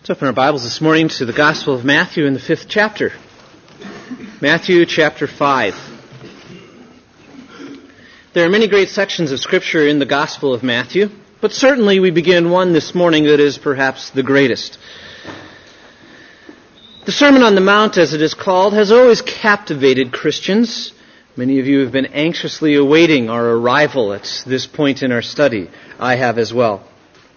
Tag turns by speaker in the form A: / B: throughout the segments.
A: Let's open our Bibles this morning to the Gospel of Matthew in the 5th chapter. Matthew chapter 5. There are many great sections of Scripture in the Gospel of Matthew, but certainly we begin one this morning that is perhaps the greatest. The Sermon on the Mount, as it is called, has always captivated Christians. Many of you have been anxiously awaiting our arrival at this point in our study. I have as well.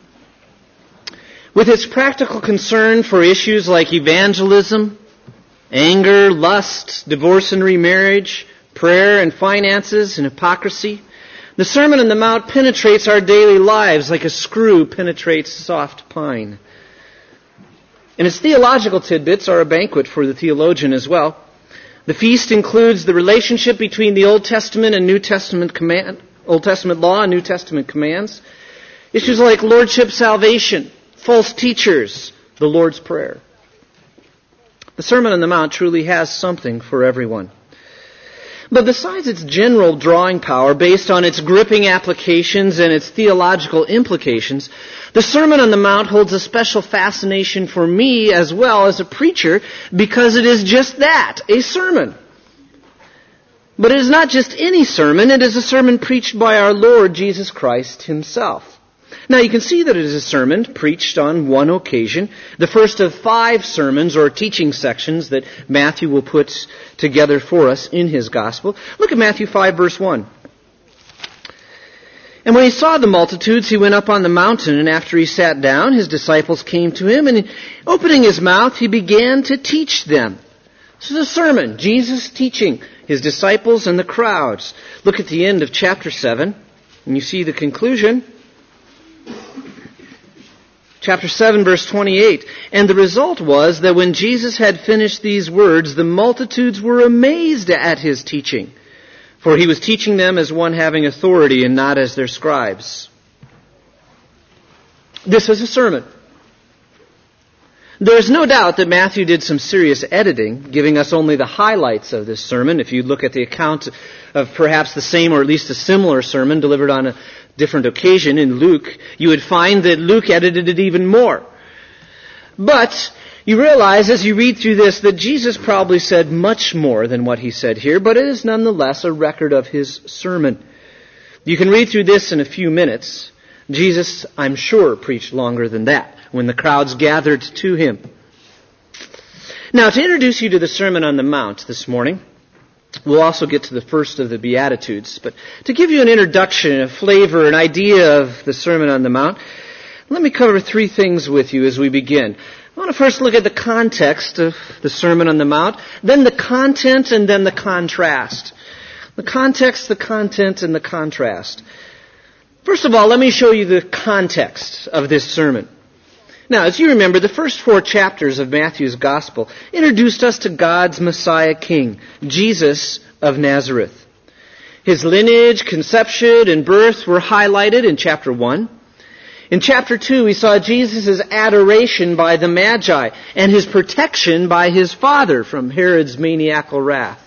A: With its practical concern for issues like evangelism, anger, lust, divorce and remarriage, prayer and finances and hypocrisy, the Sermon on the Mount penetrates our daily lives like a screw penetrates soft pine. And its theological tidbits are a banquet for the theologian as well. The feast includes the relationship between the Old Testament and New Testament Old Testament law and New Testament commands. Issues like lordship, salvation, false teachers, the Lord's Prayer. The Sermon on the Mount truly has something for everyone. But besides its general drawing power based on its gripping applications and its theological implications, the Sermon on the Mount holds a special fascination for me as well as a preacher because it is just that, a sermon. But it is not just any sermon, it is a sermon preached by our Lord Jesus Christ Himself. Now you can see that it is a sermon preached on one occasion, the first of 5 sermons or teaching sections that Matthew will put together for us in his gospel. Look at Matthew 5 verse 1. And when he saw the multitudes, he went up on the mountain, and after he sat down, his disciples came to him, and opening his mouth, he began to teach them. This is a sermon, Jesus teaching his disciples and the crowds. Look at the end of chapter 7, and you see the conclusion. Chapter 7, verse 28. And the result was that when Jesus had finished these words, the multitudes were amazed at his teaching, for he was teaching them as one having authority and not as their scribes. This is a sermon. There is no doubt that Matthew did some serious editing, giving us only the highlights of this sermon. If you look at the account of perhaps the same or at least a similar sermon delivered on a different occasion in Luke, you would find that Luke edited it even more. But you realize as you read through this that Jesus probably said much more than what he said here, but it is nonetheless a record of his sermon. You can read through this in a few minutes. Jesus, I'm sure, preached longer than that when the crowds gathered to him. Now, to introduce you to the Sermon on the Mount this morning, we'll also get to the first of the Beatitudes. But to give you an introduction, a flavor, an idea of the Sermon on the Mount, let me cover 3 things with you as we begin. I want to first look at the context of the Sermon on the Mount, then the content, and then the contrast. The context, the content, and the contrast. First of all, let me show you the context of this sermon. Now, as you remember, the first 4 chapters of Matthew's Gospel introduced us to God's Messiah King, Jesus of Nazareth. His lineage, conception, and birth were highlighted in chapter 1. In chapter 2, we saw Jesus' adoration by the Magi and his protection by his father from Herod's maniacal wrath.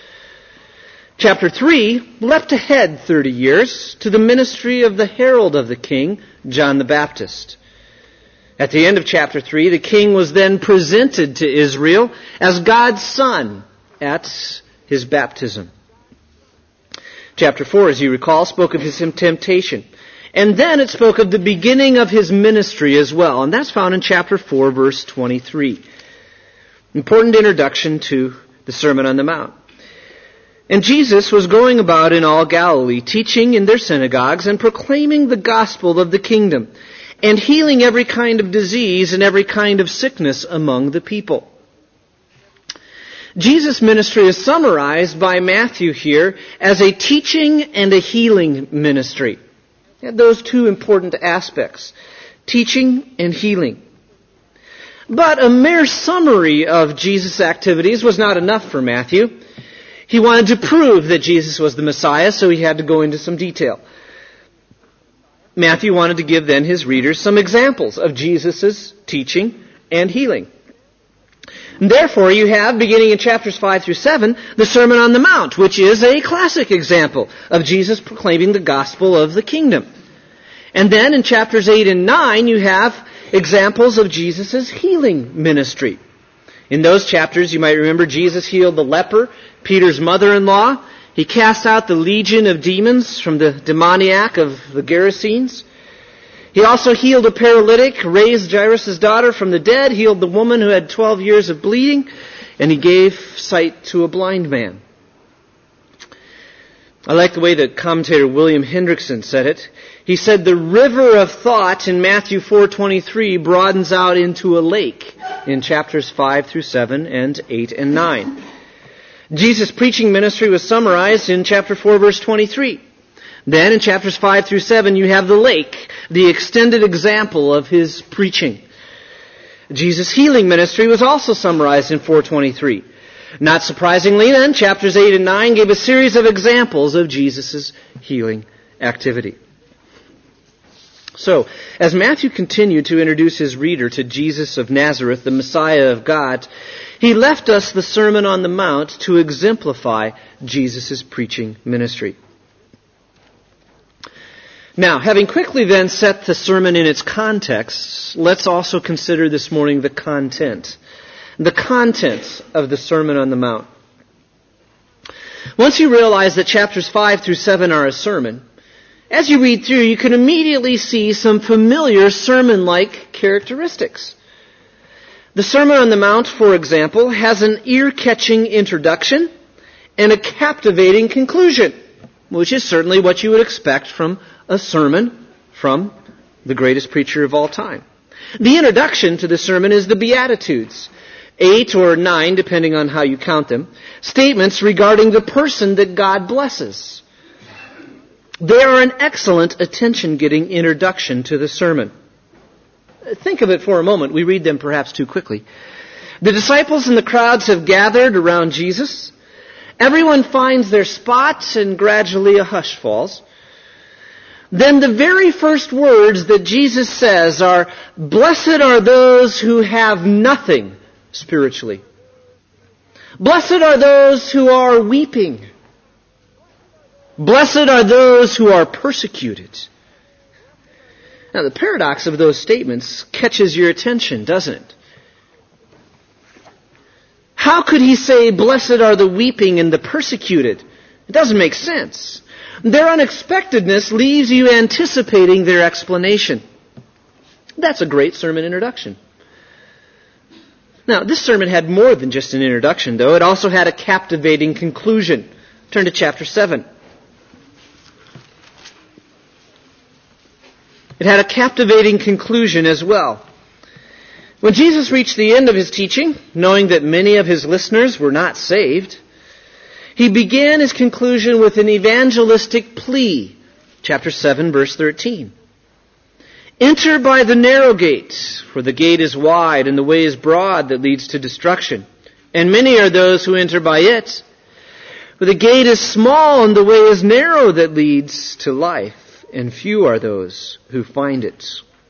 A: Chapter 3 leapt ahead 30 years to the ministry of the herald of the king, John the Baptist. At the end of chapter 3, the king was then presented to Israel as God's son at his baptism. Chapter 4, as you recall, spoke of his temptation. And then it spoke of the beginning of his ministry as well. And that's found in chapter 4, verse 23. Important introduction to the Sermon on the Mount. And Jesus was going about in all Galilee, teaching in their synagogues and proclaiming the gospel of the kingdom, and healing every kind of disease and every kind of sickness among the people. Jesus' ministry is summarized by Matthew here as a teaching and a healing ministry. Those 2 important aspects, teaching and healing. But a mere summary of Jesus' activities was not enough for Matthew. He wanted to prove that Jesus was the Messiah, so he had to go into some detail. Matthew wanted to give then his readers some examples of Jesus' teaching and healing. And therefore, you have, beginning in chapters 5 through 7, the Sermon on the Mount, which is a classic example of Jesus proclaiming the gospel of the kingdom. And then in chapters 8 and 9, you have examples of Jesus' healing ministry. In those chapters, you might remember Jesus healed the leper, Peter's mother-in-law. He cast out the legion of demons from the demoniac of the Gerasenes. He also healed a paralytic, raised Jairus' daughter from the dead, healed the woman who had 12 years of bleeding, and he gave sight to a blind man. I like the way that commentator William Hendrickson said it. He said the river of thought in Matthew 4:23 broadens out into a lake in chapters 5 through 7 and 8 and 9. Jesus' preaching ministry was summarized in chapter 4, verse 23. Then in chapters 5 through 7, you have the lake, the extended example of his preaching. Jesus' healing ministry was also summarized in 4:23. Not surprisingly then, chapters 8 and 9 gave a series of examples of Jesus' healing activity. So, as Matthew continued to introduce his reader to Jesus of Nazareth, the Messiah of God, he left us the Sermon on the Mount to exemplify Jesus' preaching ministry. Now, having quickly then set the sermon in its context, let's also consider this morning the content. The content of the Sermon on the Mount. Once you realize that chapters 5 through 7 are a sermon, as you read through, you can immediately see some familiar sermon-like characteristics. The Sermon on the Mount, for example, has an ear-catching introduction and a captivating conclusion, which is certainly what you would expect from a sermon from the greatest preacher of all time. The introduction to the sermon is the Beatitudes, 8 or 9, depending on how you count them, statements regarding the person that God blesses. They are an excellent attention-getting introduction to the sermon. Think of it for a moment. We read them perhaps too quickly. The disciples and the crowds have gathered around Jesus. Everyone finds their spot, and gradually a hush falls. Then the very first words that Jesus says are, "Blessed are those who have nothing spiritually. Blessed are those who are weeping. Blessed are those who are persecuted." Now, the paradox of those statements catches your attention, doesn't it? How could he say, "Blessed are the weeping and the persecuted"? It doesn't make sense. Their unexpectedness leaves you anticipating their explanation. That's a great sermon introduction. Now, this sermon had more than just an introduction, though. It also had a captivating conclusion. Turn to chapter 7. It had a captivating conclusion as well. When Jesus reached the end of his teaching, knowing that many of his listeners were not saved, he began his conclusion with an evangelistic plea. Chapter 7, verse 13. "Enter by the narrow gate, for the gate is wide and the way is broad that leads to destruction. And many are those who enter by it. For the gate is small and the way is narrow that leads to life, and few are those who find it."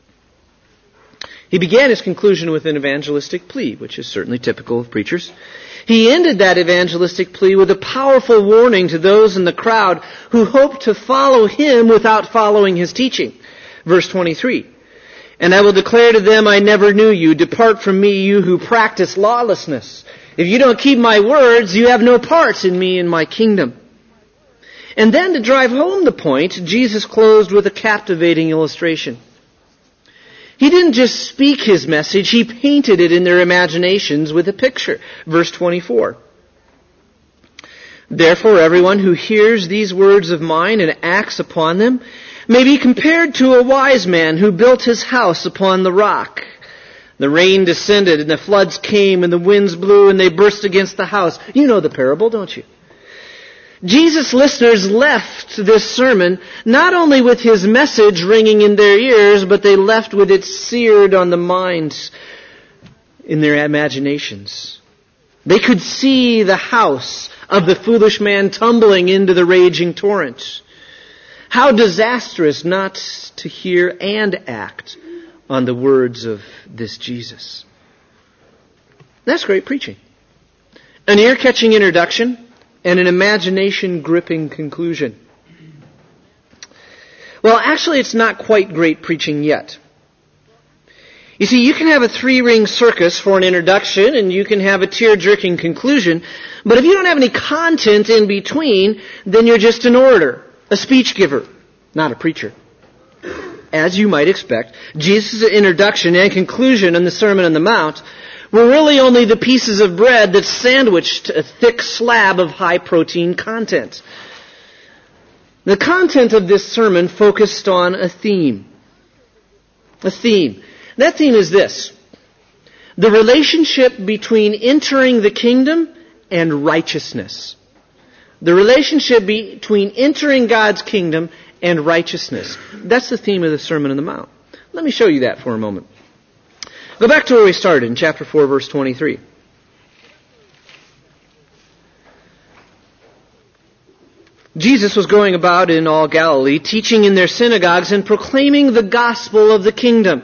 A: He began his conclusion with an evangelistic plea, which is certainly typical of preachers. He ended that evangelistic plea with a powerful warning to those in the crowd who hoped to follow him without following his teaching. Verse 23, "And I will declare to them, I never knew you. Depart from me, you who practice lawlessness. If you don't keep my words, you have no part in me and my kingdom." And then to drive home the point, Jesus closed with a captivating illustration. He didn't just speak his message, he painted it in their imaginations with a picture. Verse 24. "Therefore everyone who hears these words of mine and acts upon them may be compared to a wise man who built his house upon the rock. The rain descended and the floods came and the winds blew and they burst against the house." You know the parable, don't you? Jesus' listeners left this sermon not only with his message ringing in their ears, but they left with it seared on the minds in their imaginations. They could see the house of the foolish man tumbling into the raging torrent. How disastrous not to hear and act on the words of this Jesus. That's great preaching. An ear-catching introduction and an imagination-gripping conclusion. Well, actually, it's not quite great preaching yet. You see, you can have a 3-ring circus for an introduction, and you can have a tear-jerking conclusion, but if you don't have any content in between, then you're just an orator, a speech giver, not a preacher. As you might expect, Jesus' introduction and conclusion in the Sermon on the Mount were really only the pieces of bread that sandwiched a thick slab of high-protein content. The content of this sermon focused on a theme. A theme. That theme is this: the relationship between entering the kingdom and righteousness. The relationship between entering God's kingdom and righteousness. That's the theme of the Sermon on the Mount. Let me show you that for a moment. Go back to where we started in chapter 4, verse 23. Jesus was going about in all Galilee, teaching in their synagogues and proclaiming the gospel of the kingdom.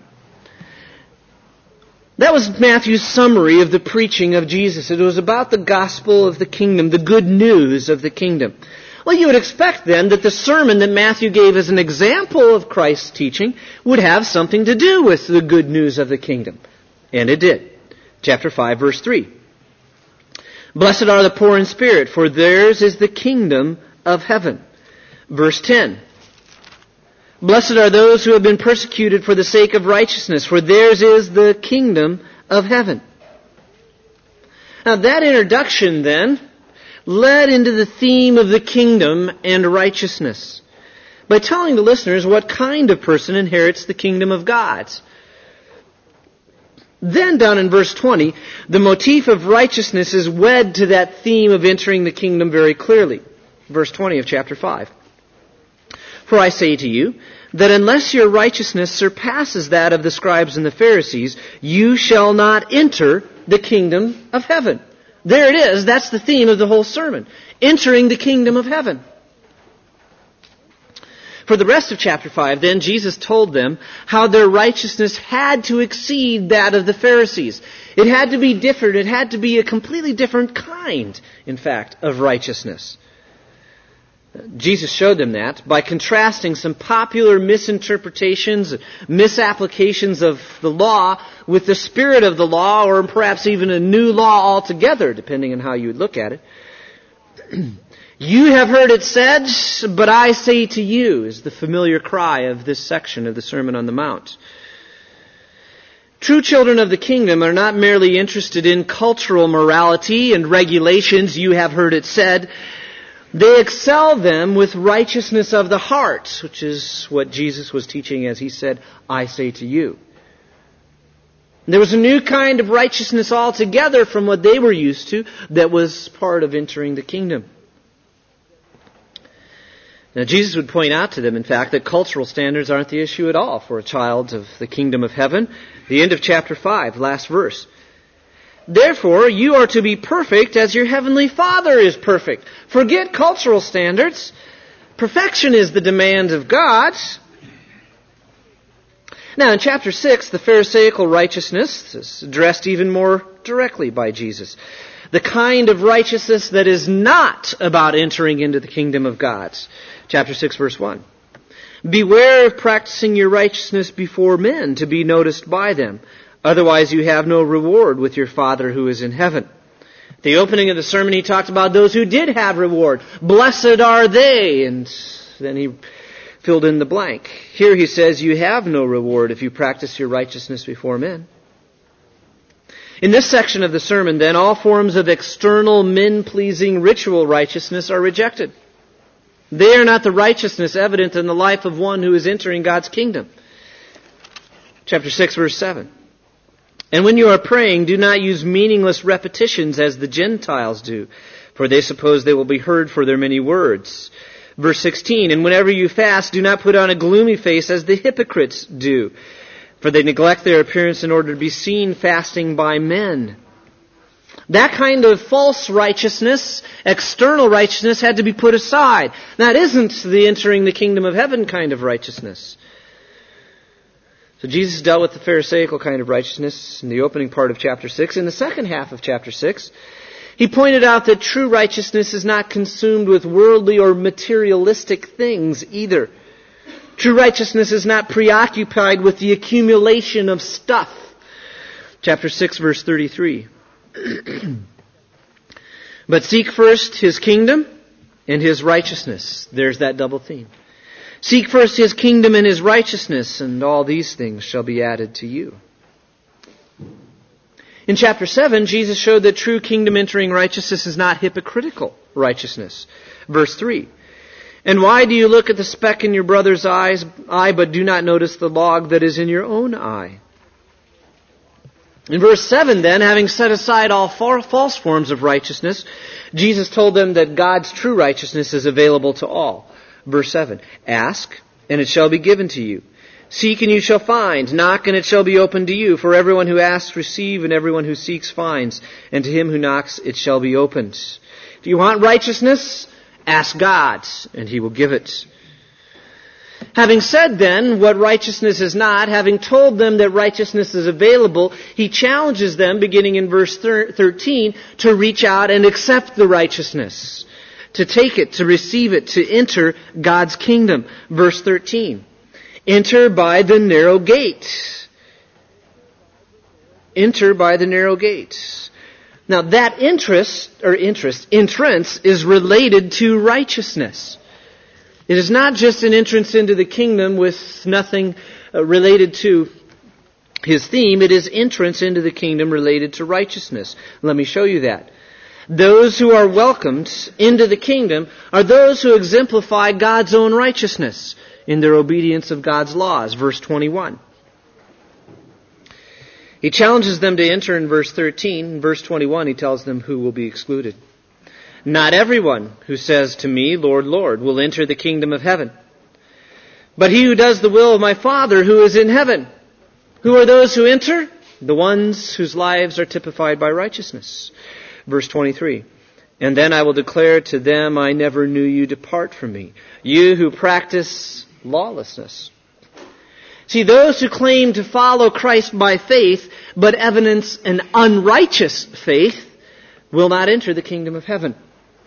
A: That was Matthew's summary of the preaching of Jesus. It was about the gospel of the kingdom, the good news of the kingdom. Well, you would expect then that the sermon that Matthew gave as an example of Christ's teaching would have something to do with the good news of the kingdom. And it did. Chapter 5, verse 3. Blessed are the poor in spirit, for theirs is the kingdom of heaven. Verse 10. Blessed are those who have been persecuted for the sake of righteousness, for theirs is the kingdom of heaven. Now that introduction then led into the theme of the kingdom and righteousness by telling the listeners what kind of person inherits the kingdom of God. Then down in verse 20, the motif of righteousness is wed to that theme of entering the kingdom very clearly. Verse 20 of chapter 5. For I say to you, that unless your righteousness surpasses that of the scribes and the Pharisees, you shall not enter the kingdom of heaven. There it is. That's the theme of the whole sermon. Entering the kingdom of heaven. For the rest of chapter 5, then, Jesus told them how their righteousness had to exceed that of the Pharisees. It had to be different. It had to be a completely different kind, in fact, of righteousness. Jesus showed them that by contrasting some popular misinterpretations, misapplications of the law with the spirit of the law, or perhaps even a new law altogether, depending on how you would look at it. You have heard it said, but I say to you, is the familiar cry of this section of the Sermon on the Mount. True children of the kingdom are not merely interested in cultural morality and regulations, you have heard it said. They excel them with righteousness of the heart, which is what Jesus was teaching as he said, I say to you. There was a new kind of righteousness altogether from what they were used to that was part of entering the kingdom. Now Jesus would point out to them, in fact, that cultural standards aren't the issue at all for a child of the kingdom of heaven. The end of chapter 5, last verse. Therefore, you are to be perfect as your heavenly Father is perfect. Forget cultural standards. Perfection is the demand of God. Now, in chapter 6, the Pharisaical righteousness is addressed even more directly by Jesus. The kind of righteousness that is not about entering into the kingdom of God. Chapter 6, verse 1. Beware of practicing your righteousness before men to be noticed by them. Otherwise you have no reward with your Father who is in heaven. At the opening of the sermon he talked about those who did have reward. Blessed are they. And then he filled in the blank. Here he says you have no reward if you practice your righteousness before men. In this section of the sermon then, all forms of external men-pleasing ritual righteousness are rejected. They are not the righteousness evident in the life of one who is entering God's kingdom. Chapter 6, verse 7. And when you are praying, do not use meaningless repetitions as the Gentiles do, for they suppose they will be heard for their many words. Verse 16, and whenever you fast, do not put on a gloomy face as the hypocrites do, for they neglect their appearance in order to be seen fasting by men. That kind of false righteousness, external righteousness, had to be put aside. That isn't the entering the kingdom of heaven kind of righteousness. So Jesus dealt with the Pharisaical kind of righteousness in the opening part of chapter 6. In the second half of chapter 6, he pointed out that true righteousness is not consumed with worldly or materialistic things either. True righteousness is not preoccupied with the accumulation of stuff. Chapter 6, verse 33. But seek first His kingdom and His righteousness. There's that double theme. Seek first His kingdom and His righteousness, and all these things shall be added to you. In chapter 7, Jesus showed that true kingdom-entering righteousness is not hypocritical righteousness. Verse 3. And why do you look at the speck in your brother's eye, but do not notice the log that is in your own eye? In verse 7 then, having set aside all false forms of righteousness, Jesus told them that God's true righteousness is available to all. Verse 7, ask, and it shall be given to you. Seek, and you shall find. Knock, and it shall be opened to you. For everyone who asks, receive, and everyone who seeks, finds. And to him who knocks, it shall be opened. Do you want righteousness? Ask God, and He will give it. Having said then what righteousness is not, having told them that righteousness is available, He challenges them, beginning in verse 13, to reach out and accept the righteousness, to take it, to receive it, to enter God's kingdom. Verse 13, enter by the narrow gate. Enter by the narrow gate. Now that entrance is related to righteousness. It is not just an entrance into the kingdom with nothing related to His theme. It is entrance into the kingdom related to righteousness. Let me show you that. Those who are welcomed into the kingdom are those who exemplify God's own righteousness in their obedience of God's laws. Verse 21. He challenges them to enter in verse 13. In verse 21, He tells them who will be excluded. Not everyone who says to me, Lord, Lord, will enter the kingdom of heaven, but he who does the will of my Father who is in heaven. Who are those who enter? The ones whose lives are typified by righteousness. Verse 23. And then I will declare to them, I never knew you, depart from me, you who practice lawlessness. See, those who claim to follow Christ by faith, but evidence an unrighteous faith, will not enter the kingdom of heaven.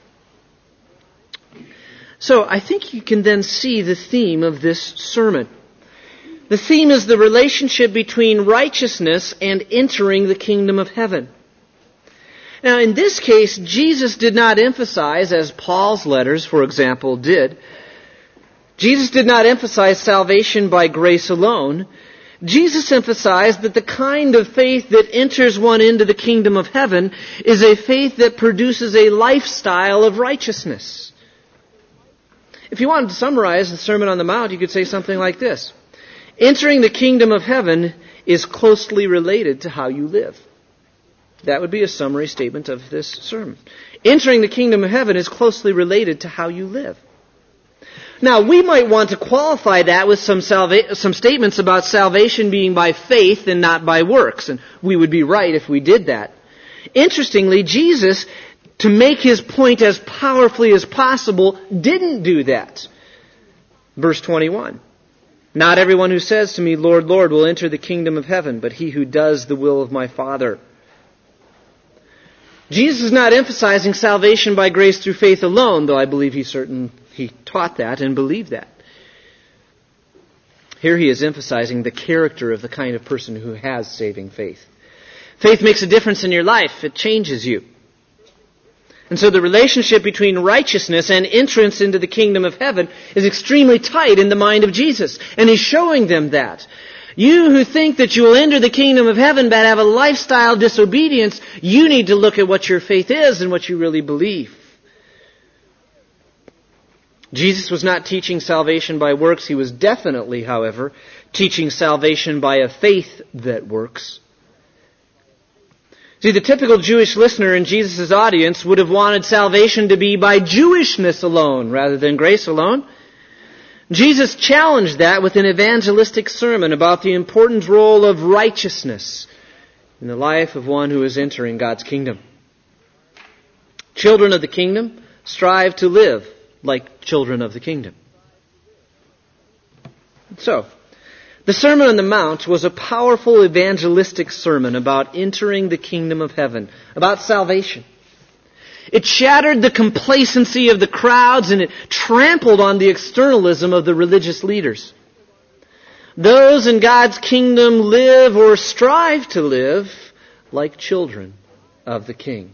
A: So I think you can then see the theme of this sermon. The theme is the relationship between righteousness and entering the kingdom of heaven. Now in this case, Jesus did not emphasize, as Paul's letters, for example, did, Jesus did not emphasize salvation by grace alone. Jesus emphasized that the kind of faith that enters one into the kingdom of heaven is a faith that produces a lifestyle of righteousness. If you wanted to summarize the Sermon on the Mount, you could say something like this. Entering the kingdom of heaven is closely related to how you live. That would be a summary statement of this sermon. Entering the kingdom of heaven is closely related to how you live. Now, we might want to qualify that with some statements about salvation being by faith and not by works, and we would be right if we did that. Interestingly, Jesus, to make His point as powerfully as possible, didn't do that. Verse 21. Not everyone who says to me, Lord, Lord, will enter the kingdom of heaven, but he who does the will of my Father. Jesus is not emphasizing salvation by grace through faith alone, though I believe He taught that and believed that. Here He is emphasizing the character of the kind of person who has saving faith. Faith makes a difference in your life. It changes you. And so the relationship between righteousness and entrance into the kingdom of heaven is extremely tight in the mind of Jesus. And He's showing them that. You who think that you will enter the kingdom of heaven but have a lifestyle disobedience, you need to look at what your faith is and what you really believe. Jesus was not teaching salvation by works. He was definitely, however, teaching salvation by a faith that works. See, the typical Jewish listener in Jesus' audience would have wanted salvation to be by Jewishness alone rather than grace alone. Jesus challenged that with an evangelistic sermon about the important role of righteousness in the life of one who is entering God's kingdom. Children of the kingdom strive to live like children of the kingdom. So, the Sermon on the Mount was a powerful evangelistic sermon about entering the kingdom of heaven, about salvation. It shattered the complacency of the crowds, and it trampled on the externalism of the religious leaders. Those in God's kingdom live or strive to live like children of the King.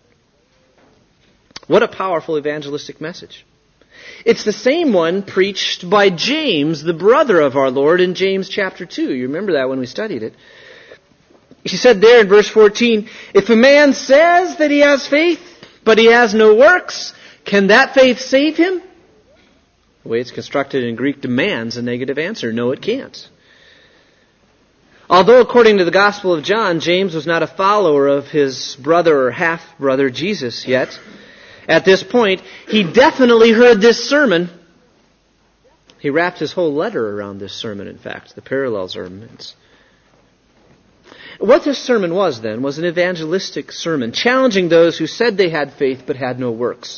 A: What a powerful evangelistic message. It's the same one preached by James, the brother of our Lord, in James chapter 2. You remember that when we studied it. He said there in verse 14, "If a man says that he has faith, but he has no works, can that faith save him?" The way it's constructed in Greek demands a negative answer. No, it can't. Although according to the Gospel of John, James was not a follower of his brother or half-brother Jesus yet, at this point, he definitely heard this sermon. He wrapped his whole letter around this sermon, in fact, the parallel sermons. What this sermon was then was an evangelistic sermon, challenging those who said they had faith but had no works.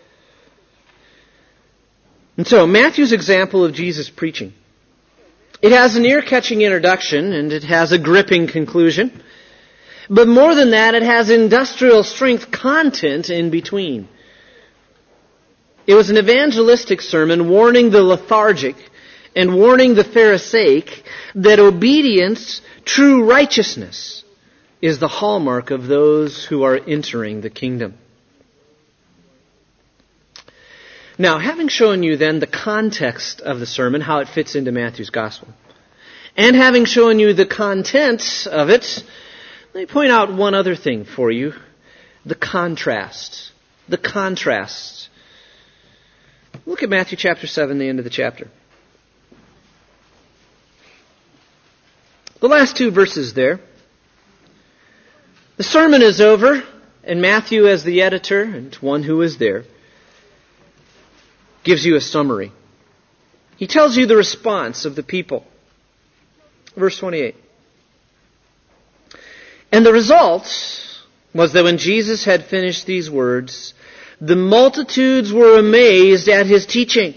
A: And so, Matthew's example of Jesus preaching. It has an ear-catching introduction and it has a gripping conclusion. But more than that, it has industrial strength content in between. It was an evangelistic sermon warning the lethargic and warning the Pharisaic that obedience, true righteousness, is the hallmark of those who are entering the kingdom. Now, having shown you then the context of the sermon, how it fits into Matthew's gospel, and having shown you the content of it, let me point out one other thing for you. The contrast. The contrast. Look at Matthew chapter 7, the end of the chapter. The last two verses there. The sermon is over, and Matthew, as the editor and one who is there, gives you a summary. He tells you the response of the people. Verse 28. And the result was that when Jesus had finished these words, the multitudes were amazed at his teaching.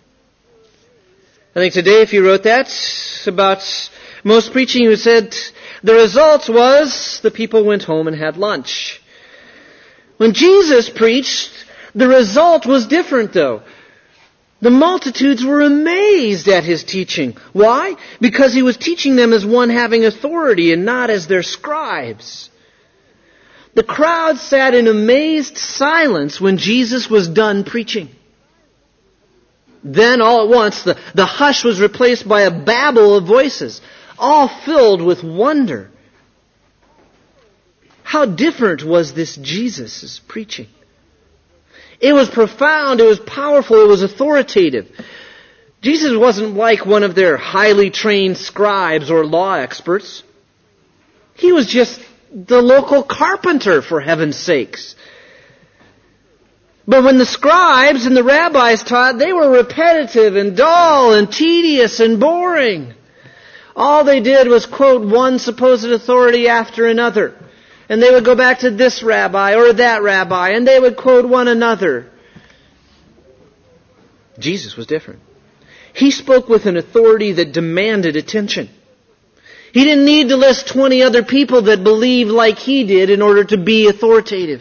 A: I think today, if you wrote that about most preaching, you said the result was the people went home and had lunch. When Jesus preached, the result was different though. The multitudes were amazed at his teaching. Why? Because he was teaching them as one having authority and not as their scribes. The crowd sat in amazed silence when Jesus was done preaching. Then all at once the hush was replaced by a babble of voices, all filled with wonder. How different was this Jesus' preaching? It was profound, it was powerful, it was authoritative. Jesus wasn't like one of their highly trained scribes or law experts. He was just the local carpenter, for heaven's sakes. But when the scribes and the rabbis taught, they were repetitive and dull and tedious and boring. All they did was quote one supposed authority after another. And they would go back to this rabbi or that rabbi, and they would quote one another. Jesus was different. He spoke with an authority that demanded attention. He didn't need to list 20 other people that believed like he did in order to be authoritative.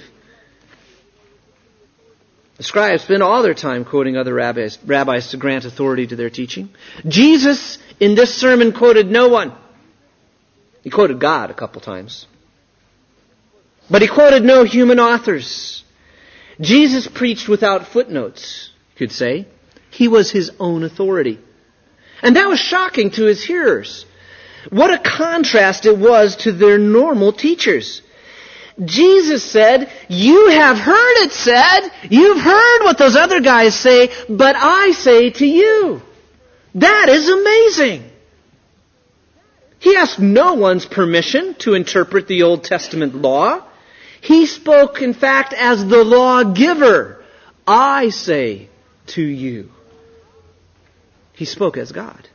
A: The scribes spent all their time quoting other rabbis to grant authority to their teaching. Jesus, in this sermon, quoted no one. He quoted God a couple times. But he quoted no human authors. Jesus preached without footnotes, you could say. He was his own authority. And that was shocking to his hearers. What a contrast it was to their normal teachers. Jesus said, "You have heard it said, you've heard what those other guys say, but I say to you." That is amazing. He asked no one's permission to interpret the Old Testament law. He spoke, in fact, as the lawgiver. I say to you. He spoke as God.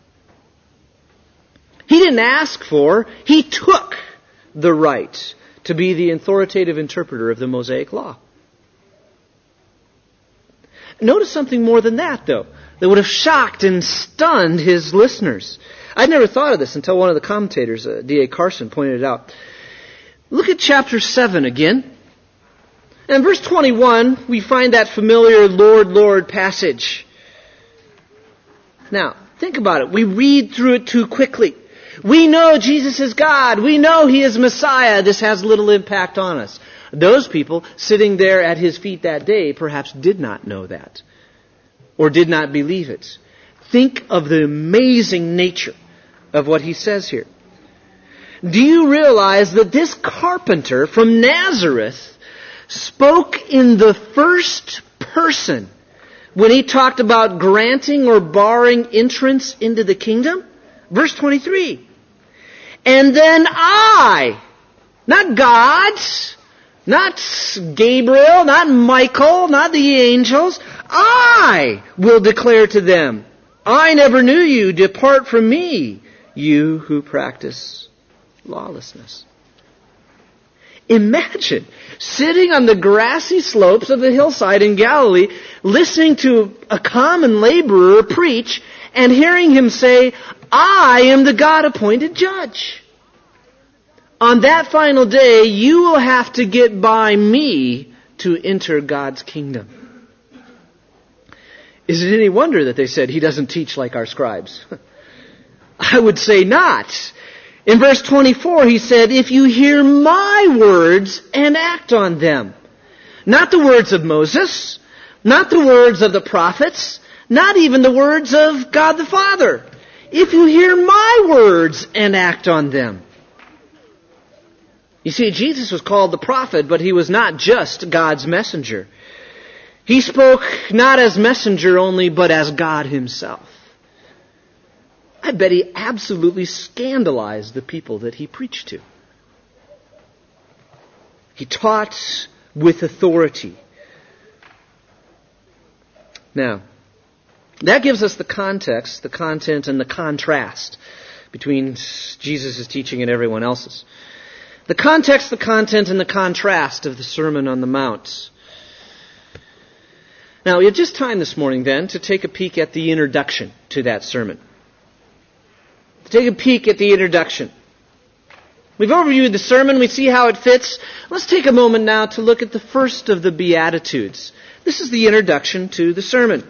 A: He didn't ask for, he took the right to be the authoritative interpreter of the Mosaic Law. Notice something more than that, though, that would have shocked and stunned his listeners. I'd never thought of this until one of the commentators, D.A. Carson, pointed it out. Look at chapter 7 again. In verse 21, we find that familiar Lord, Lord passage. Now, think about it. We read through it too quickly. We know Jesus is God. We know He is Messiah. This has little impact on us. Those people sitting there at His feet that day perhaps did not know that, or did not believe it. Think of the amazing nature of what He says here. Do you realize that this carpenter from Nazareth spoke in the first person when he talked about granting or barring entrance into the kingdom? Verse 23. And then I, not God, not Gabriel, not Michael, not the angels, I will declare to them, I never knew you. Depart from me, you who practice lawlessness. Imagine sitting on the grassy slopes of the hillside in Galilee, listening to a common laborer preach and hearing him say, I am the God-appointed judge. On that final day, you will have to get by me to enter God's kingdom. Is it any wonder that they said He doesn't teach like our scribes? I would say not. In verse 24, He said, if you hear my words and act on them. Not the words of Moses, not the words of the prophets, not even the words of God the Father. If you hear my words and act on them. You see, Jesus was called the prophet, but He was not just God's messenger. He spoke not as messenger only, but as God Himself. I bet He absolutely scandalized the people that He preached to. He taught with authority. Now, that gives us the context, the content, and the contrast between Jesus' teaching and everyone else's. The context, the content, and the contrast of the Sermon on the Mount. Now, we have just time this morning then to take a peek at the introduction to that sermon. Take a peek at the introduction. We've overviewed the sermon. We see how it fits. Let's take a moment now to look at the first of the Beatitudes. This is the introduction to the sermon.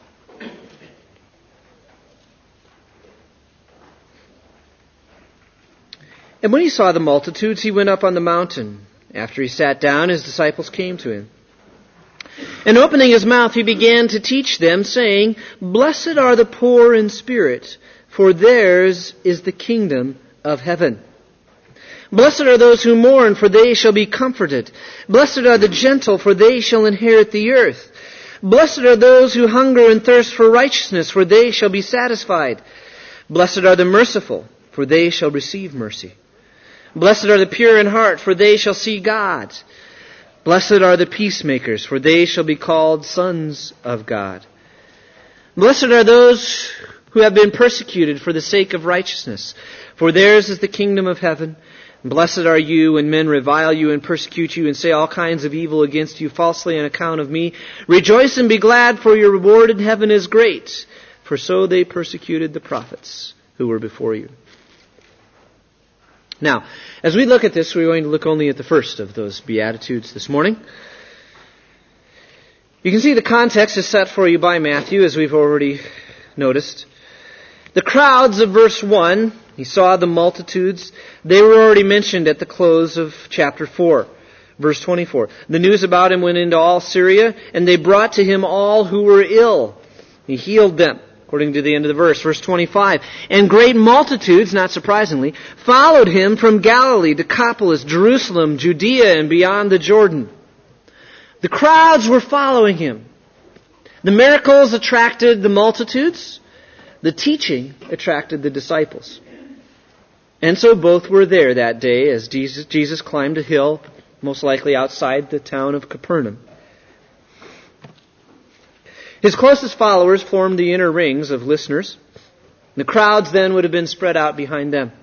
A: And when He saw the multitudes, He went up on the mountain. After He sat down, His disciples came to Him. And opening His mouth, He began to teach them, saying, Blessed are the poor in spirit, for theirs is the kingdom of heaven. Blessed are those who mourn, for they shall be comforted. Blessed are the gentle, for they shall inherit the earth. Blessed are those who hunger and thirst for righteousness, for they shall be satisfied. Blessed are the merciful, for they shall receive mercy. Blessed are the pure in heart, for they shall see God. Blessed are the peacemakers, for they shall be called sons of God. Blessed are those who have been persecuted for the sake of righteousness, for theirs is the kingdom of heaven. Blessed are you when men revile you and persecute you and say all kinds of evil against you falsely on account of me. Rejoice and be glad, for your reward in heaven is great, for so they persecuted the prophets who were before you. Now, as we look at this, we're going to look only at the first of those Beatitudes this morning. You can see the context is set for you by Matthew, as we've already noticed. The crowds of verse 1, He saw the multitudes. They were already mentioned at the close of chapter 4, verse 24. The news about Him went into all Syria, and they brought to Him all who were ill. He healed them, according to the end of the verse. Verse 25. And great multitudes, not surprisingly, followed Him from Galilee, Decapolis, Jerusalem, Judea, and beyond the Jordan. The crowds were following Him. The miracles attracted the multitudes. The teaching attracted the disciples. And so both were there that day as Jesus climbed a hill, most likely outside the town of Capernaum. His closest followers formed the inner rings of listeners. The crowds then would have been spread out behind them.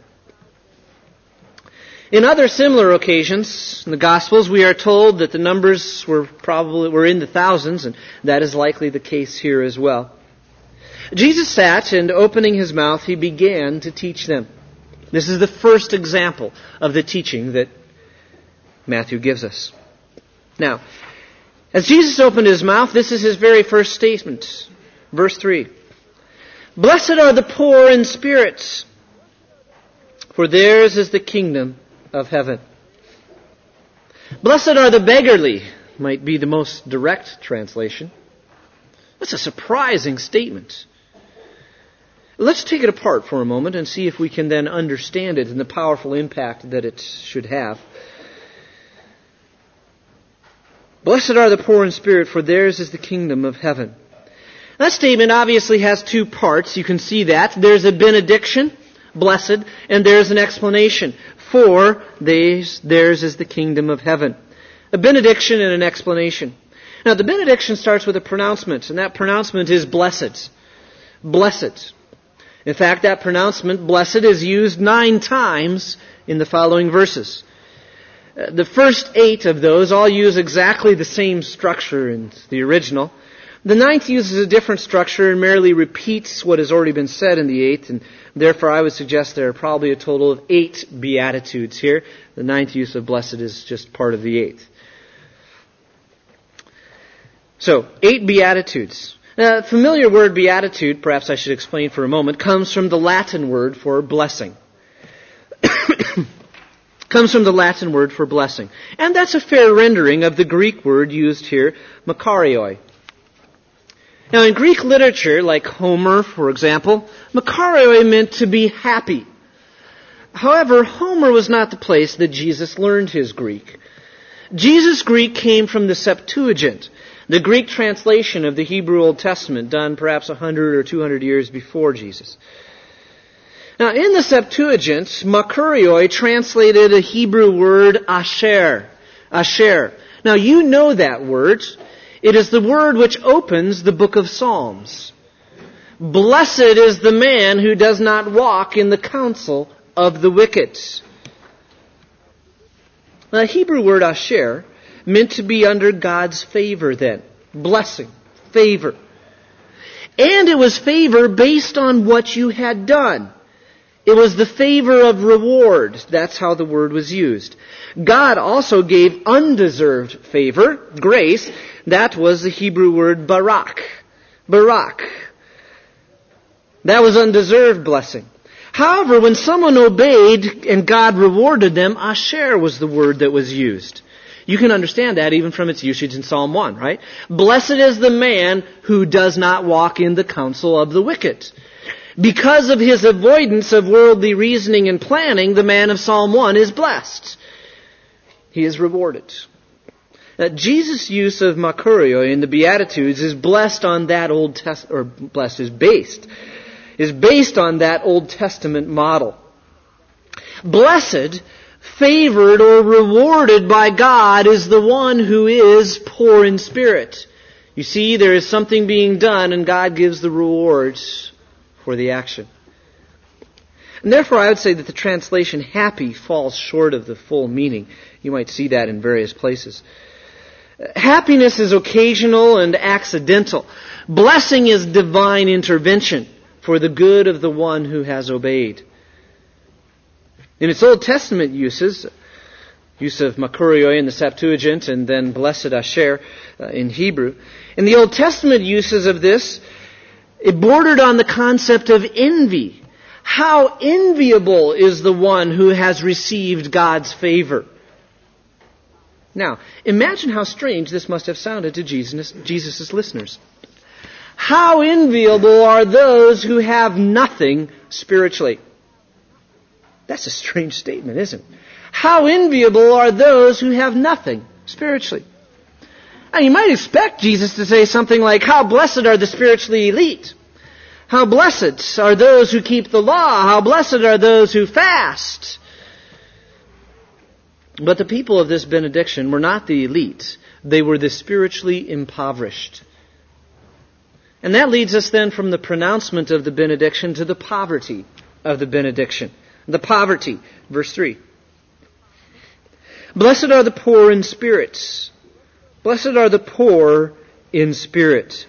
A: In other similar occasions in the Gospels, we are told that the numbers were in the thousands, and that is likely the case here as well. Jesus sat, and opening His mouth, He began to teach them. This is the first example of the teaching that Matthew gives us. Now, as Jesus opened his mouth, this is his very first statement. Verse 3. Blessed are the poor in spirit, for theirs is the kingdom of heaven. Blessed are the beggarly, might be the most direct translation. That's a surprising statement. Let's take it apart for a moment and see if we can then understand it and the powerful impact that it should have. Blessed are the poor in spirit, for theirs is the kingdom of heaven. That statement obviously has two parts. You can see that. There's a benediction, blessed, and there's an explanation. For theirs is the kingdom of heaven. A benediction and an explanation. Now, the benediction starts with a pronouncement, and that pronouncement is blessed. Blessed. In fact, that pronouncement, blessed, is used 9 times in the following verses. The first 8 of those all use exactly the same structure in the original. The 9th uses a different structure and merely repeats what has already been said in the 8th, and therefore I would suggest there are probably a total of 8 Beatitudes here. The 9th use of blessed is just part of the 8th. So, 8 Beatitudes. Now, the familiar word beatitude, perhaps I should explain for a moment, comes from the Latin word for blessing. Comes from the Latin word for blessing. And that's a fair rendering of the Greek word used here, makarioi. Now, in Greek literature, like Homer, for example, makarioi meant to be happy. However, Homer was not the place that Jesus learned his Greek. Jesus' Greek came from the Septuagint, the Greek translation of the Hebrew Old Testament, done perhaps 100 or 200 years before Jesus. Now, in the Septuagint, makarioi translated a Hebrew word asher. Asher. Now, you know that word. It is the word which opens the book of Psalms. Blessed is the man who does not walk in the counsel of the wicked. Now, the Hebrew word asher meant to be under God's favor then. Blessing. Favor. And it was favor based on what you had done. It was the favor of reward. That's how the word was used. God also gave undeserved favor, grace. That was the Hebrew word barak. Barak. That was undeserved blessing. However, when someone obeyed and God rewarded them, asher was the word that was used. You can understand that even from its usage in Psalm 1, right? Blessed is the man who does not walk in the counsel of the wicked. Because of his avoidance of worldly reasoning and planning, the man of Psalm 1 is blessed. He is rewarded. Jesus' use of makarioi in the Beatitudes is blessed on that Old Testament, or blessed is based on that Old Testament model. Blessed, favored, or rewarded by God is the one who is poor in spirit. You see, there is something being done, and God gives the rewards for the action. And therefore, I would say that the translation happy falls short of the full meaning. You might see that in various places. Happiness is occasional and accidental. Blessing is divine intervention for the good of the one who has obeyed. In its Old Testament use of makarioi in the Septuagint and then blessed asher in Hebrew, in the Old Testament uses of this, it bordered on the concept of envy. How enviable is the one who has received God's favor. Now, imagine how strange this must have sounded to Jesus' listeners. How enviable are those who have nothing spiritually. That's a strange statement, isn't it? How enviable are those who have nothing spiritually. Now, you might expect Jesus to say something like, how blessed are the spiritually elite. How blessed are those who keep the law. How blessed are those who fast. But the people of this benediction were not the elite. They were the spiritually impoverished. And that leads us then from the pronouncement of the benediction to the poverty of the benediction. The poverty, verse 3. Blessed are the poor in spirit. Blessed are the poor in spirit.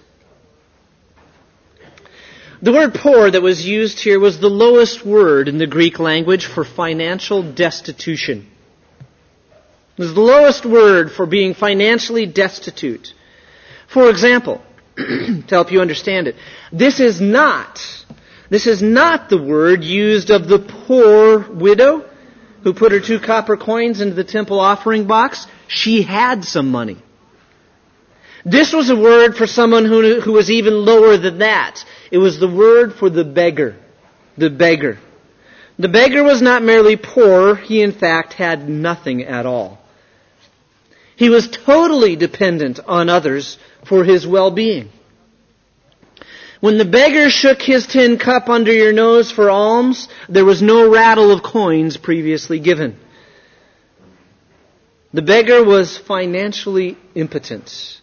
A: The word poor that was used here was the lowest word in the Greek language for financial destitution. It was the lowest word for being financially destitute. For example, to help you understand it, this is not the word used of the poor widow who put her 2 copper coins into the temple offering box. She had some money. This was a word for someone who was even lower than that. It was the word for the beggar. The beggar. The beggar was not merely poor. He, in fact, had nothing at all. He was totally dependent on others for his well-being. When the beggar shook his tin cup under your nose for alms, there was no rattle of coins previously given. The beggar was financially impotent.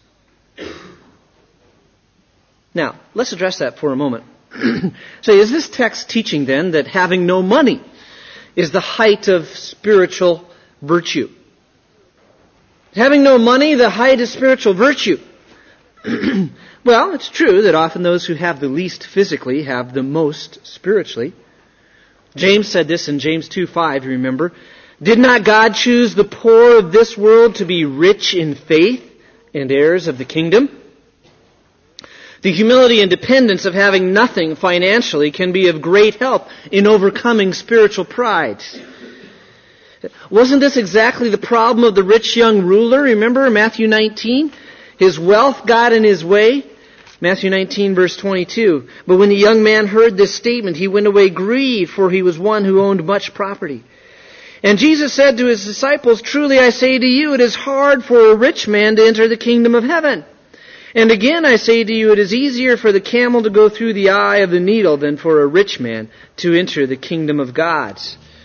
A: Now, let's address that for a moment. So is this text teaching then that having no money is the height of spiritual virtue? Having no money, the height of spiritual virtue? Well, it's true that often those who have the least physically have the most spiritually. James said this in James 2:5, you remember. Did not God choose the poor of this world to be rich in faith and heirs of the kingdom? The humility and dependence of having nothing financially can be of great help in overcoming spiritual pride. Wasn't this exactly the problem of the rich young ruler? Remember Matthew 19? His wealth got in his way. Matthew 19, verse 22. But when the young man heard this statement, he went away grieved, for he was one who owned much property. And Jesus said to his disciples, truly I say to you, it is hard for a rich man to enter the kingdom of heaven. And again I say to you, it is easier for the camel to go through the eye of the needle than for a rich man to enter the kingdom of God.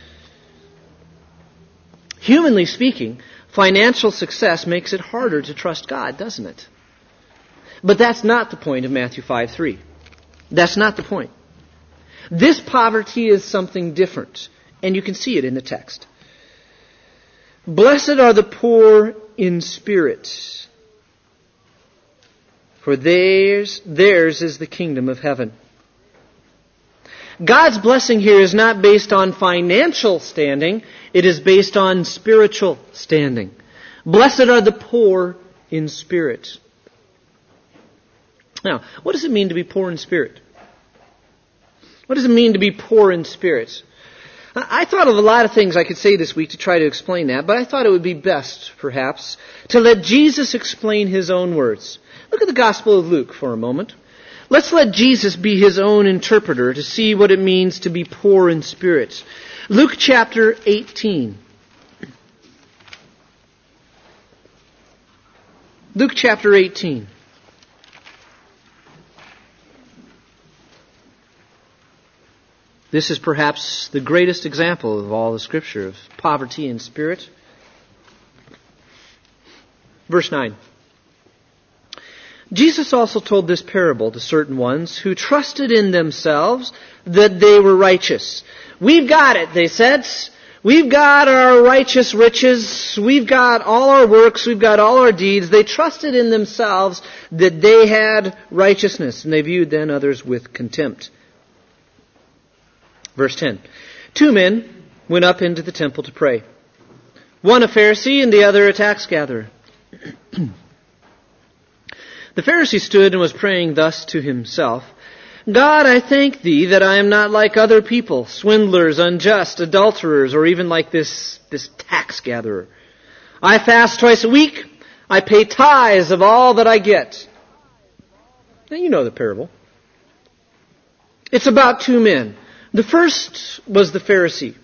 A: Humanly speaking, financial success makes it harder to trust God, doesn't it? But that's not the point of Matthew 5:3. That's not the point. This poverty is something different, and you can see it in the text. Blessed are the poor in spirit, for theirs is the kingdom of heaven. God's blessing here is not based on financial standing, it is based on spiritual standing. Blessed are the poor in spirit. Now, what does it mean to be poor in spirit? What does it mean to be poor in spirit? I thought of a lot of things I could say this week to try to explain that, but I thought it would be best, perhaps, to let Jesus explain His own words. Look at the Gospel of Luke for a moment. Let's let Jesus be His own interpreter to see what it means to be poor in spirit. Luke chapter 18. Luke chapter 18. This is perhaps the greatest example of all the Scripture of poverty in spirit. Verse 9. Jesus also told this parable to certain ones who trusted in themselves that they were righteous. We've got it, they said. We've got our righteous riches. We've got all our works. We've got all our deeds. They trusted in themselves that they had righteousness, and they viewed then others with contempt. Verse 10. 2 men went up into the temple to pray. One a Pharisee and the other a tax gatherer. The Pharisee stood and was praying thus to himself, God, I thank Thee that I am not like other people, swindlers, unjust, adulterers, or even like this tax gatherer. I fast twice a week. I pay tithes of all that I get. Now you know the parable. It's about 2 men. The first was the Pharisee.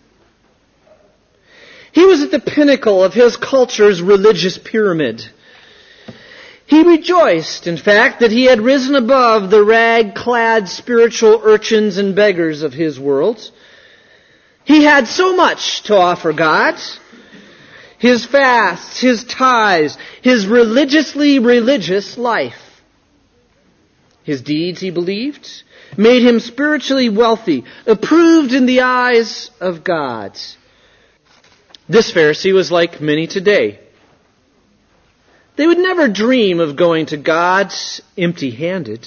A: He was at the pinnacle of his culture's religious pyramid. He rejoiced, in fact, that he had risen above the rag-clad spiritual urchins and beggars of his world. He had so much to offer God. His fasts, his tithes, his religiously religious life. His deeds, he believed, made him spiritually wealthy, approved in the eyes of God. This Pharisee was like many today. They would never dream of going to God empty-handed.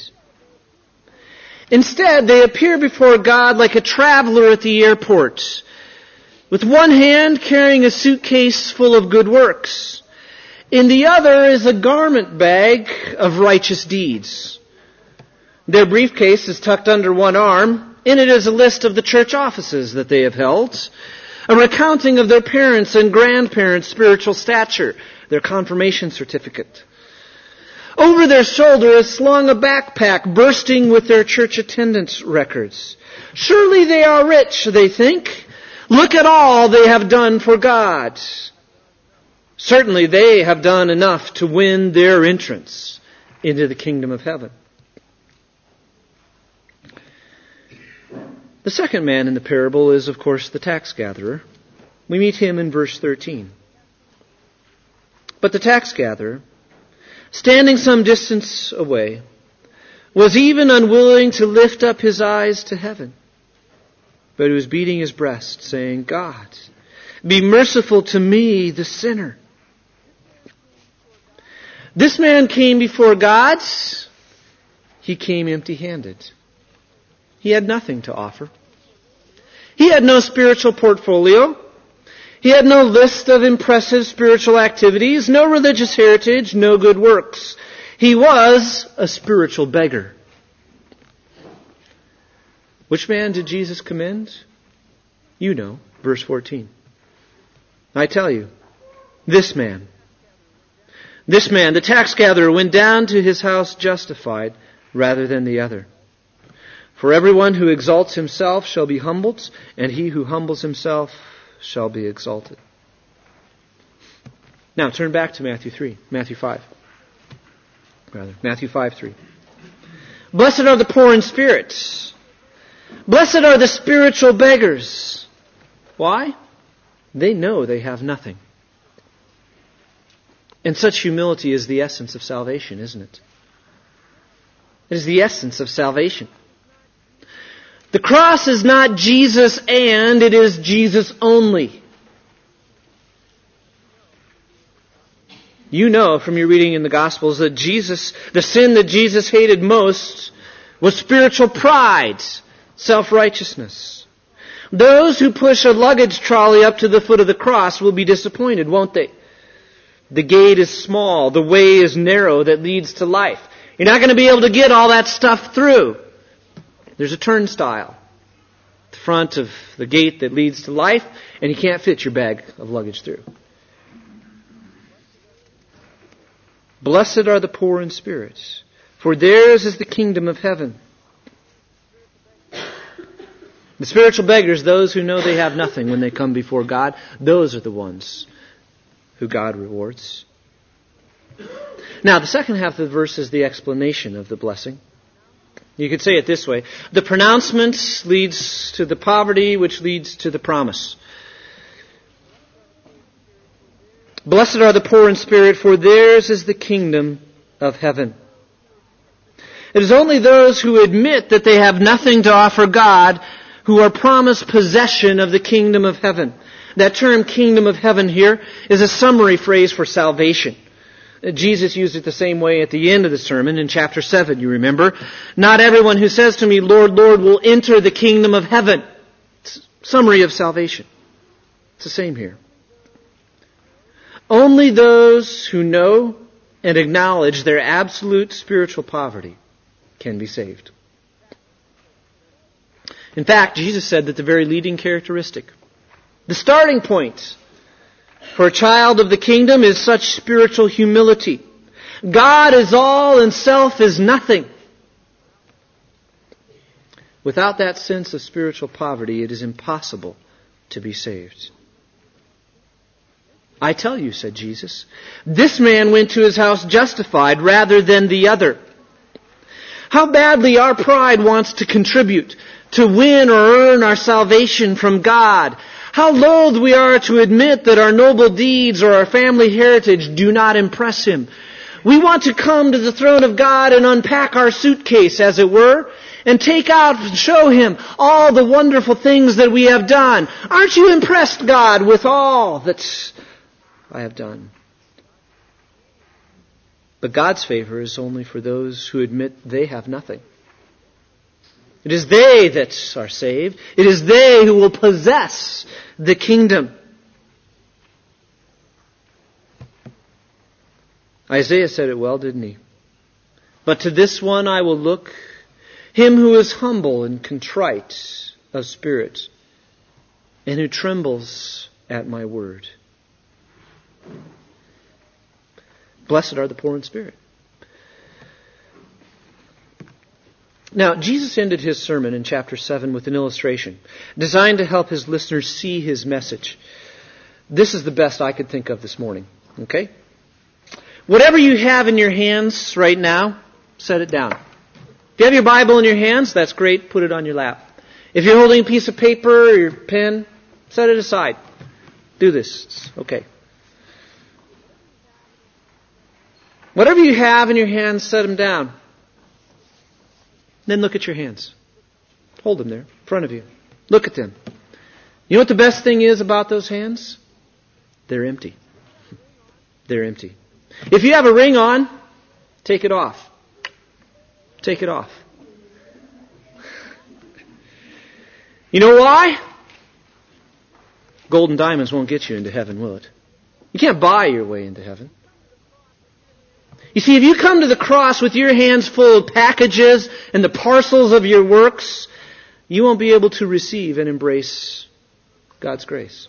A: Instead, they appear before God like a traveler at the airport. with one hand carrying a suitcase full of good works. In the other is a garment bag of righteous deeds. Their briefcase is tucked under one arm. In it is a list of the church offices that they have held, a recounting of their parents' and grandparents' spiritual stature, their confirmation certificate. Over their shoulder is slung a backpack bursting with their church attendance records. Surely they are rich, they think. Look at all they have done for God. Certainly they have done enough to win their entrance into the kingdom of heaven. The second man in the parable is, of course, the tax gatherer. We meet him in verse 13. But the tax gatherer, standing some distance away, was even unwilling to lift up his eyes to heaven, but he was beating his breast, saying, God, be merciful to me, the sinner. This man came before God. He came empty-handed. He had nothing to offer. He had no spiritual portfolio. He had no list of impressive spiritual activities, no religious heritage, no good works. He was a spiritual beggar. Which man did Jesus commend? You know, verse 14. I tell you, this man, the tax gatherer, went down to his house justified rather than the other. For everyone who exalts himself shall be humbled, and he who humbles himself shall be exalted. Now turn back to Matthew 5:3. Blessed are the poor in spirit. Blessed are the spiritual beggars. Why? They know they have nothing. And such humility is the essence of salvation, isn't it? It is the essence of salvation. The cross is not Jesus and, it is Jesus only. You know from your reading in the Gospels that the sin that Jesus hated most was spiritual pride, self-righteousness. Those who push a luggage trolley up to the foot of the cross will be disappointed, won't they? The gate is small, the way is narrow that leads to life. You're not going to be able to get all that stuff through. There's a turnstile at the front of the gate that leads to life, and you can't fit your bag of luggage through. Blessed are the poor in spirit, for theirs is the kingdom of heaven. The spiritual beggars, those who know they have nothing when they come before God, those are the ones who God rewards. Now, the second half of the verse is the explanation of the blessing. You could say it this way. The pronouncement leads to the poverty, which leads to the promise. Blessed are the poor in spirit, for theirs is the kingdom of heaven. It is only those who admit that they have nothing to offer God who are promised possession of the kingdom of heaven. That term, kingdom of heaven, here is a summary phrase for salvation. Jesus used it the same way at the end of the sermon in chapter 7, you remember. Not everyone who says to me, Lord, Lord, will enter the kingdom of heaven. It's a summary of salvation. It's the same here. Only those who know and acknowledge their absolute spiritual poverty can be saved. In fact, Jesus said that the very leading characteristic, the starting point for a child of the kingdom is such spiritual humility. God is all and self is nothing. Without that sense of spiritual poverty, it is impossible to be saved. I tell you, said Jesus, this man went to his house justified rather than the other. How badly our pride wants to contribute, to win or earn our salvation from God. How loath we are to admit that our noble deeds or our family heritage do not impress Him. We want to come to the throne of God and unpack our suitcase, as it were, and take out and show Him all the wonderful things that we have done. Aren't you impressed, God, with all that I have done? But God's favor is only for those who admit they have nothing. It is they that are saved. It is they who will possess the kingdom. Isaiah said it well, didn't he? But to this one I will look, him who is humble and contrite of spirit, and who trembles at my word. Blessed are the poor in spirit. Now, Jesus ended his sermon in chapter 7 with an illustration designed to help his listeners see his message. This is the best I could think of this morning. Okay? Whatever you have in your hands right now, set it down. If you have your Bible in your hands, that's great. Put it on your lap. If you're holding a piece of paper or your pen, set it aside. Do this. It's okay. Whatever you have in your hands, set them down. Then look at your hands. Hold them there, in front of you. Look at them. You know what the best thing is about those hands? They're empty. They're empty. If you have a ring on, take it off. Take it off. You know why? Gold and diamonds won't get you into heaven, will it? You can't buy your way into heaven. You see, if you come to the cross with your hands full of packages and the parcels of your works, you won't be able to receive and embrace God's grace.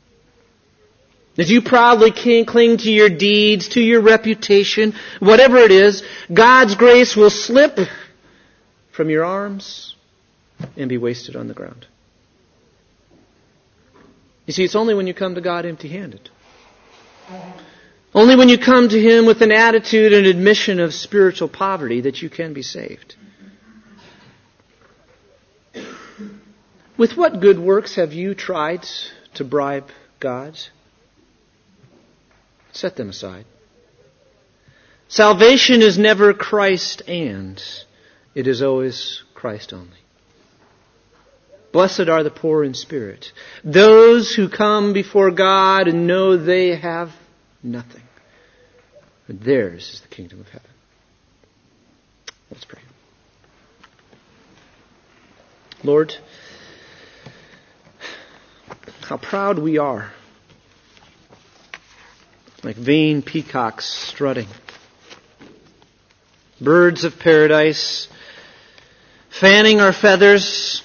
A: As you proudly cling to your deeds, to your reputation, whatever it is, God's grace will slip from your arms and be wasted on the ground. You see, it's only when you come to God empty-handed. Only when you come to Him with an attitude and admission of spiritual poverty that you can be saved. With what good works have you tried to bribe God? Set them aside. Salvation is never Christ and. It is always Christ only. Blessed are the poor in spirit, those who come before God and know they have nothing. But theirs is the kingdom of heaven. Let's pray. Lord, how proud we are, like vain peacocks strutting, birds of paradise, fanning our feathers,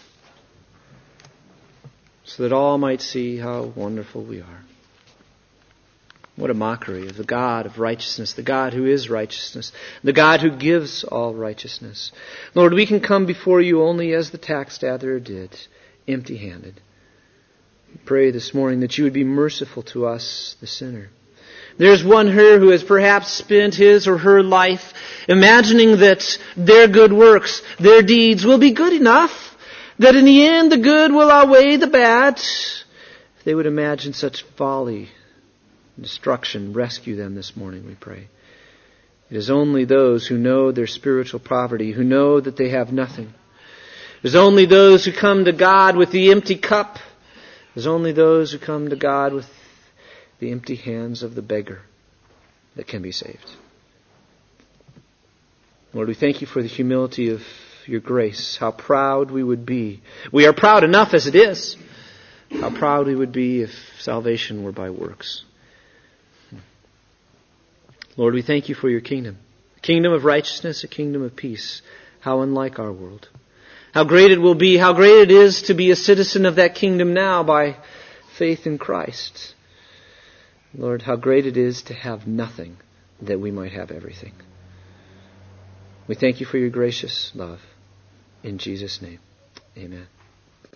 A: so that all might see how wonderful we are. What a mockery of the God of righteousness, the God who is righteousness, the God who gives all righteousness. Lord, we can come before you only as the tax gatherer did, empty-handed. We pray this morning that you would be merciful to us, the sinner. There's one here who has perhaps spent his or her life imagining that their good works, their deeds will be good enough, that in the end the good will outweigh the bad. If they would imagine such folly, destruction, rescue them this morning, we pray. It is only those who know their spiritual poverty, who know that they have nothing. It is only those who come to God with the empty cup. It is only those who come to God with the empty hands of the beggar that can be saved. Lord, we thank you for the humility of your grace. How proud we would be. We are proud enough as it is. How proud we would be if salvation were by works. Lord, we thank you for your kingdom. A kingdom of righteousness, a kingdom of peace. How unlike our world. How great it will be, how great it is to be a citizen of that kingdom now by faith in Christ. Lord, how great it is to have nothing that we might have everything. We thank you for your gracious love. In Jesus' name, amen.